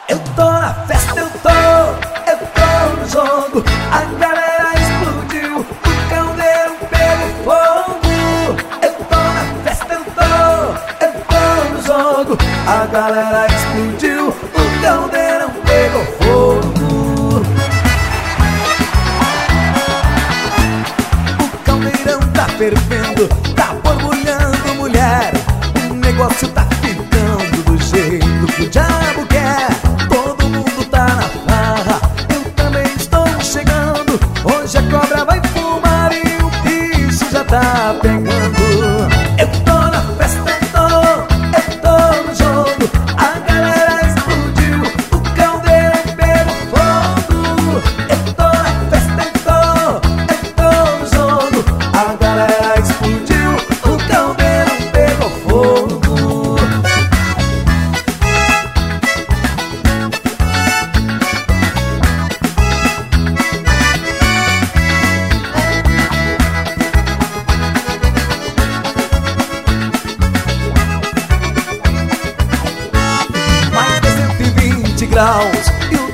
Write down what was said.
Eu tô na festa, eu tô no jogo. A galera explodiu, o caldeirão pegou fogo. Eu tô na festa, eu tô no jogo. A galera explodiu, o caldeirão pegou fogo. O caldeirão tá fervendo, tá borbulhando, mulher. O negócio tá ficando do jeito que o diabo quer. Todo mundo tá na farra, eu também estou chegando. Hoje a cobra vai fumar e o bicho já tá pegando. Eu tô na festa, eu tô no jogo. A galera explodiu, o caldeirão pegou fogo. Eu tô na festa, eu tô no jogo. A galera explodiu, o caldeirão pegou fogo. Mais de 120 graus e o